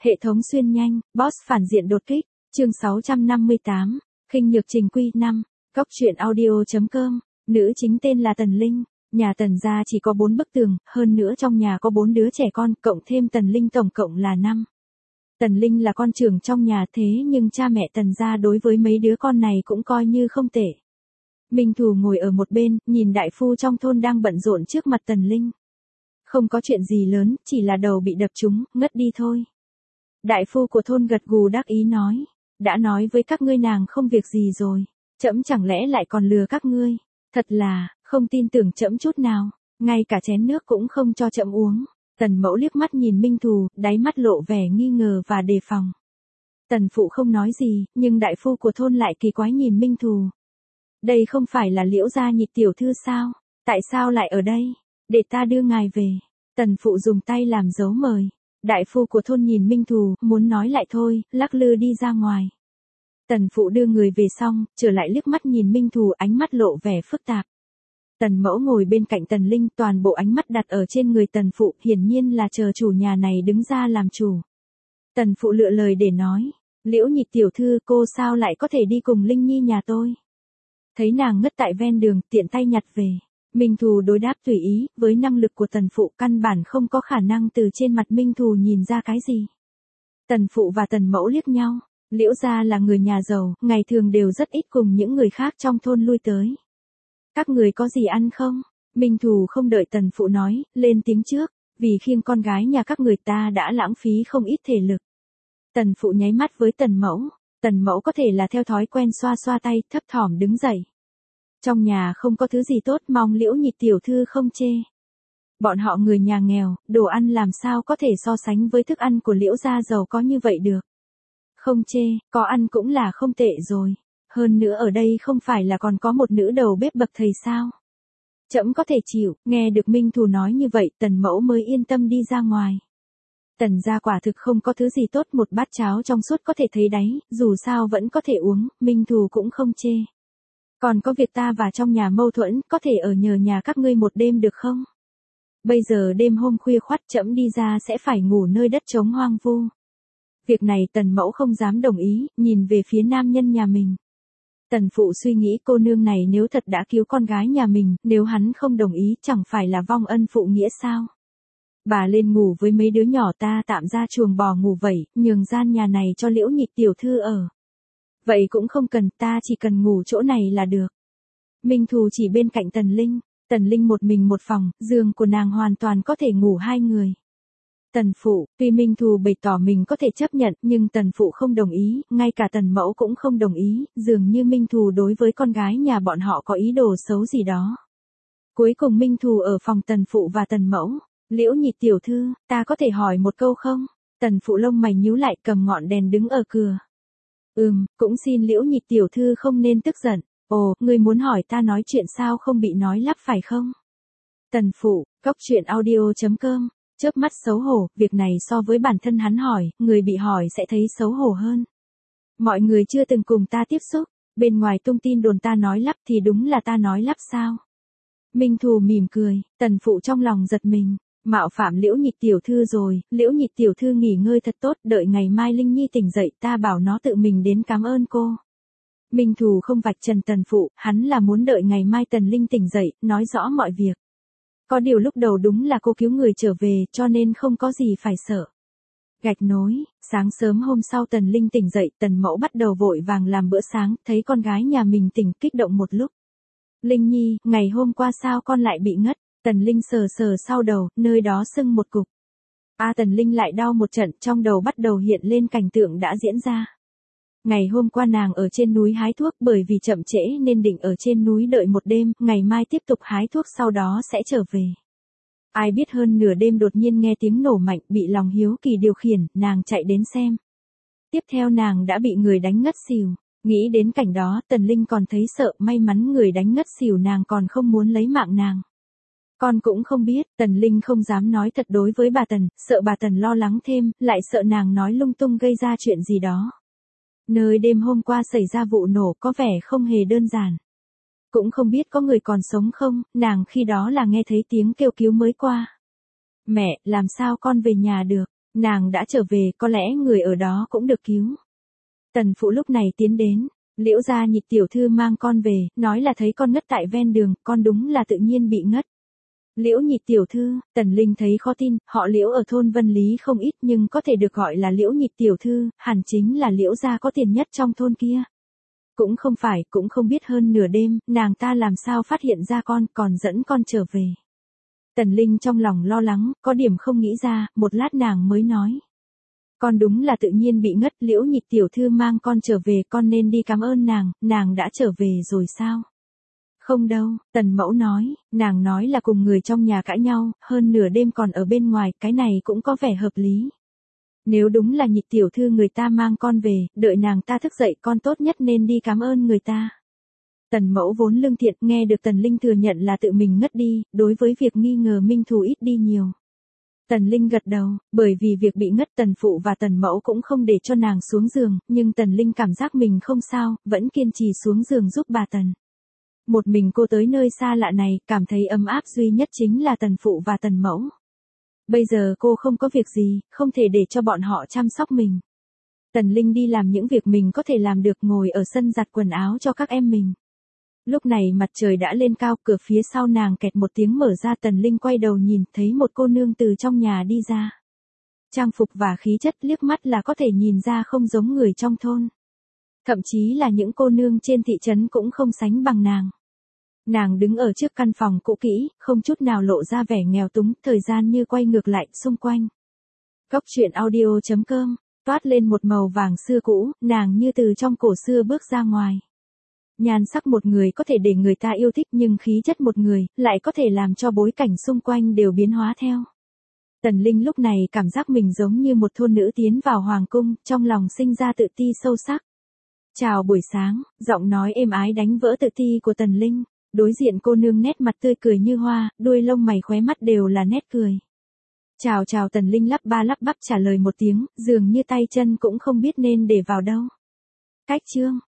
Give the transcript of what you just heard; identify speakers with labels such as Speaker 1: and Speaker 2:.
Speaker 1: Hệ thống xuyên nhanh, boss phản diện đột kích, chương 658, khinh nhược trình quy 5, góc truyện audio.com, nữ chính tên là Tần Linh, nhà Tần gia chỉ có 4 bức tường, hơn nữa trong nhà có 4 đứa trẻ con, cộng thêm Tần Linh tổng cộng là 5. Tần Linh là con trưởng trong nhà thế nhưng cha mẹ Tần gia đối với mấy đứa con này cũng coi như không tệ. Minh Thù ngồi ở một bên, nhìn đại phu trong thôn đang bận rộn trước mặt Tần Linh. Không có chuyện gì lớn, chỉ là đầu bị đập trúng, ngất đi thôi. Đại phu của thôn gật gù đắc ý nói, đã nói với các ngươi nàng không việc gì rồi, trẫm chẳng lẽ lại còn lừa các ngươi, thật là, không tin tưởng trẫm chút nào, ngay cả chén nước cũng không cho trẫm uống. Tần Mẫu liếc mắt nhìn Minh Thù, đáy mắt lộ vẻ nghi ngờ và đề phòng. Tần phụ không nói gì, nhưng đại phu của thôn lại kỳ quái nhìn Minh Thù. Đây không phải là Liễu gia Nhị tiểu thư sao, tại sao lại ở đây, để ta đưa ngài về. Tần phụ dùng tay làm dấu mời. Đại phu của thôn nhìn Minh Thù, muốn nói lại thôi, lắc lư đi ra ngoài. Tần phụ đưa người về xong, trở lại liếc mắt nhìn Minh Thù, ánh mắt lộ vẻ phức tạp. Tần Mẫu ngồi bên cạnh Tần Linh, toàn bộ ánh mắt đặt ở trên người tần phụ, hiển nhiên là chờ chủ nhà này đứng ra làm chủ. Tần phụ lựa lời để nói, Liễu Nhị tiểu thư, cô sao lại có thể đi cùng Linh Nhi nhà tôi. Thấy nàng ngất tại ven đường, tiện tay nhặt về. Minh Thù đối đáp tùy ý, với năng lực của tần phụ căn bản không có khả năng từ trên mặt Minh Thù nhìn ra cái gì. Tần phụ và Tần Mẫu liếc nhau, Liễu gia là người nhà giàu, ngày thường đều rất ít cùng những người khác trong thôn lui tới. Các người có gì ăn không? Minh Thù không đợi tần phụ nói, lên tiếng trước, vì khiêng con gái nhà các người ta đã lãng phí không ít thể lực. Tần phụ nháy mắt với Tần Mẫu có thể là theo thói quen xoa xoa tay, thấp thỏm đứng dậy. Trong nhà không có thứ gì tốt, mong Liễu Nhị tiểu thư không chê. Bọn họ người nhà nghèo, đồ ăn làm sao có thể so sánh với thức ăn của Liễu gia giàu có như vậy được. Không chê, có ăn cũng là không tệ rồi. Hơn nữa ở đây không phải là còn có một nữ đầu bếp bậc thầy sao. Trẫm có thể chịu, nghe được Minh Thù nói như vậy, Tần Mẫu mới yên tâm đi ra ngoài. Tần gia quả thực không có thứ gì tốt, một bát cháo trong suốt có thể thấy đáy, dù sao vẫn có thể uống, Minh Thù cũng không chê. Còn có việc ta và trong nhà mâu thuẫn, có thể ở nhờ nhà các ngươi một đêm được không? Bây giờ đêm hôm khuya khoắt, trẫm đi ra sẽ phải ngủ nơi đất trống hoang vu. Việc này Tần Mẫu không dám đồng ý, nhìn về phía nam nhân nhà mình. Tần phụ suy nghĩ cô nương này nếu thật đã cứu con gái nhà mình, nếu hắn không đồng ý chẳng phải là vong ân phụ nghĩa sao? Bà lên ngủ với mấy đứa nhỏ, ta tạm ra chuồng bò ngủ vậy, nhường gian nhà này cho Liễu Nhị tiểu thư ở. Vậy cũng không cần, ta chỉ cần ngủ chỗ này là được. Minh Thù chỉ bên cạnh Tần Linh một mình một phòng, giường của nàng hoàn toàn có thể ngủ 2 người. Tần phụ, tuy Minh Thù bày tỏ mình có thể chấp nhận, nhưng tần phụ không đồng ý, ngay cả Tần Mẫu cũng không đồng ý, dường như Minh Thù đối với con gái nhà bọn họ có ý đồ xấu gì đó. Cuối cùng Minh Thù ở phòng tần phụ và Tần Mẫu. Liễu Nhị tiểu thư, ta có thể hỏi một câu không? Tần phụ lông mày nhíu lại, cầm ngọn đèn đứng ở cửa. Cũng xin Liễu Nhị tiểu thư không nên tức giận. Ồ, ngươi muốn hỏi ta nói chuyện sao không bị nói lắp phải không? Tần phụ, góc truyện audio.com, chớp mắt xấu hổ, việc này so với bản thân hắn hỏi, người bị hỏi sẽ thấy xấu hổ hơn. Mọi người chưa từng cùng ta tiếp xúc, bên ngoài tung tin đồn ta nói lắp thì đúng là ta nói lắp sao? Minh Thù mỉm cười, tần phụ trong lòng giật mình. Mạo phạm Liễu Nhị tiểu thư rồi, Liễu Nhị tiểu thư nghỉ ngơi thật tốt, đợi ngày mai Linh Nhi tỉnh dậy ta bảo nó tự mình đến cảm ơn cô. Minh Thù không vạch trần tần phụ, hắn là muốn đợi ngày mai Tần Linh tỉnh dậy, nói rõ mọi việc. Có điều lúc đầu đúng là cô cứu người trở về, cho nên không có gì phải sợ. Gạch nối, sáng sớm hôm sau Tần Linh tỉnh dậy, Tần Mẫu bắt đầu vội vàng làm bữa sáng, thấy con gái nhà mình tỉnh, kích động một lúc. Linh Nhi, ngày hôm qua sao con lại bị ngất? Tần Linh sờ sờ sau đầu, nơi đó sưng một cục. Tần Linh lại đau một trận, trong đầu bắt đầu hiện lên cảnh tượng đã diễn ra. Ngày hôm qua nàng ở trên núi hái thuốc, bởi vì chậm trễ nên định ở trên núi đợi một đêm, ngày mai tiếp tục hái thuốc sau đó sẽ trở về. Ai biết hơn nửa đêm đột nhiên nghe tiếng nổ mạnh, bị lòng hiếu kỳ điều khiển, nàng chạy đến xem. Tiếp theo nàng đã bị người đánh ngất xỉu. Nghĩ đến cảnh đó, Tần Linh còn thấy sợ, may mắn người đánh ngất xỉu nàng còn không muốn lấy mạng nàng. Con cũng không biết, Tần Linh không dám nói thật đối với bà Tần, sợ bà Tần lo lắng thêm, lại sợ nàng nói lung tung gây ra chuyện gì đó. Nơi đêm hôm qua xảy ra vụ nổ có vẻ không hề đơn giản. Cũng không biết có người còn sống không, nàng khi đó là nghe thấy tiếng kêu cứu mới qua. Mẹ, làm sao con về nhà được? Nàng đã trở về, có lẽ người ở đó cũng được cứu. Tần phụ lúc này tiến đến, Liễu gia Nhị tiểu thư mang con về, nói là thấy con ngất tại ven đường, con đúng là tự nhiên bị ngất. Liễu Nhị tiểu thư, Tần Linh thấy khó tin, họ Liễu ở thôn Vân Lý không ít nhưng có thể được gọi là Liễu Nhị tiểu thư, hẳn chính là Liễu gia có tiền nhất trong thôn kia. Cũng không phải, cũng không biết hơn nửa đêm, nàng ta làm sao phát hiện ra con, còn dẫn con trở về. Tần Linh trong lòng lo lắng, có điểm không nghĩ ra, một lát nàng mới nói. Con đúng là tự nhiên bị ngất, Liễu Nhị tiểu thư mang con trở về, con nên đi cảm ơn nàng đã trở về rồi sao? Không đâu, Tần mẫu nói, nàng nói là cùng người trong nhà cãi nhau, hơn nửa đêm còn ở bên ngoài, cái này cũng có vẻ hợp lý. Nếu đúng là Nhị tiểu thư người ta mang con về, đợi nàng ta thức dậy con tốt nhất nên đi cảm ơn người ta. Tần mẫu vốn lương thiện, nghe được Tần Linh thừa nhận là tự mình ngất đi, đối với việc nghi ngờ Minh Thù ít đi nhiều. Tần Linh gật đầu, bởi vì việc bị ngất Tần phụ và Tần mẫu cũng không để cho nàng xuống giường, nhưng Tần Linh cảm giác mình không sao, vẫn kiên trì xuống giường giúp bà Tần. Một mình cô tới nơi xa lạ này, cảm thấy ấm áp duy nhất chính là Tần phụ và Tần mẫu. Bây giờ cô không có việc gì, không thể để cho bọn họ chăm sóc mình. Tần Linh đi làm những việc mình có thể làm được, ngồi ở sân giặt quần áo cho các em mình. Lúc này mặt trời đã lên cao, cửa phía sau nàng kẹt một tiếng mở ra, Tần Linh quay đầu nhìn, thấy một cô nương từ trong nhà đi ra. Trang phục và khí chất liếc mắt là có thể nhìn ra không giống người trong thôn. Thậm chí là những cô nương trên thị trấn cũng không sánh bằng nàng. Nàng đứng ở trước căn phòng cũ kỹ, không chút nào lộ ra vẻ nghèo túng, thời gian như quay ngược lại xung quanh. Góc truyện audio.com, toát lên một màu vàng xưa cũ, nàng như từ trong cổ xưa bước ra ngoài. Nhan sắc một người có thể để người ta yêu thích nhưng khí chất một người lại có thể làm cho bối cảnh xung quanh đều biến hóa theo. Tần Linh lúc này cảm giác mình giống như một thôn nữ tiến vào hoàng cung, trong lòng sinh ra tự ti sâu sắc. Chào buổi sáng, giọng nói êm ái đánh vỡ tự ti của Tần Linh. Đối diện cô nương nét mặt tươi cười như hoa, đuôi lông mày khóe mắt đều là nét cười. Chào chào, Tần Linh lắp ba lắp bắp trả lời một tiếng, dường như tay chân cũng không biết nên để vào đâu. Cách chương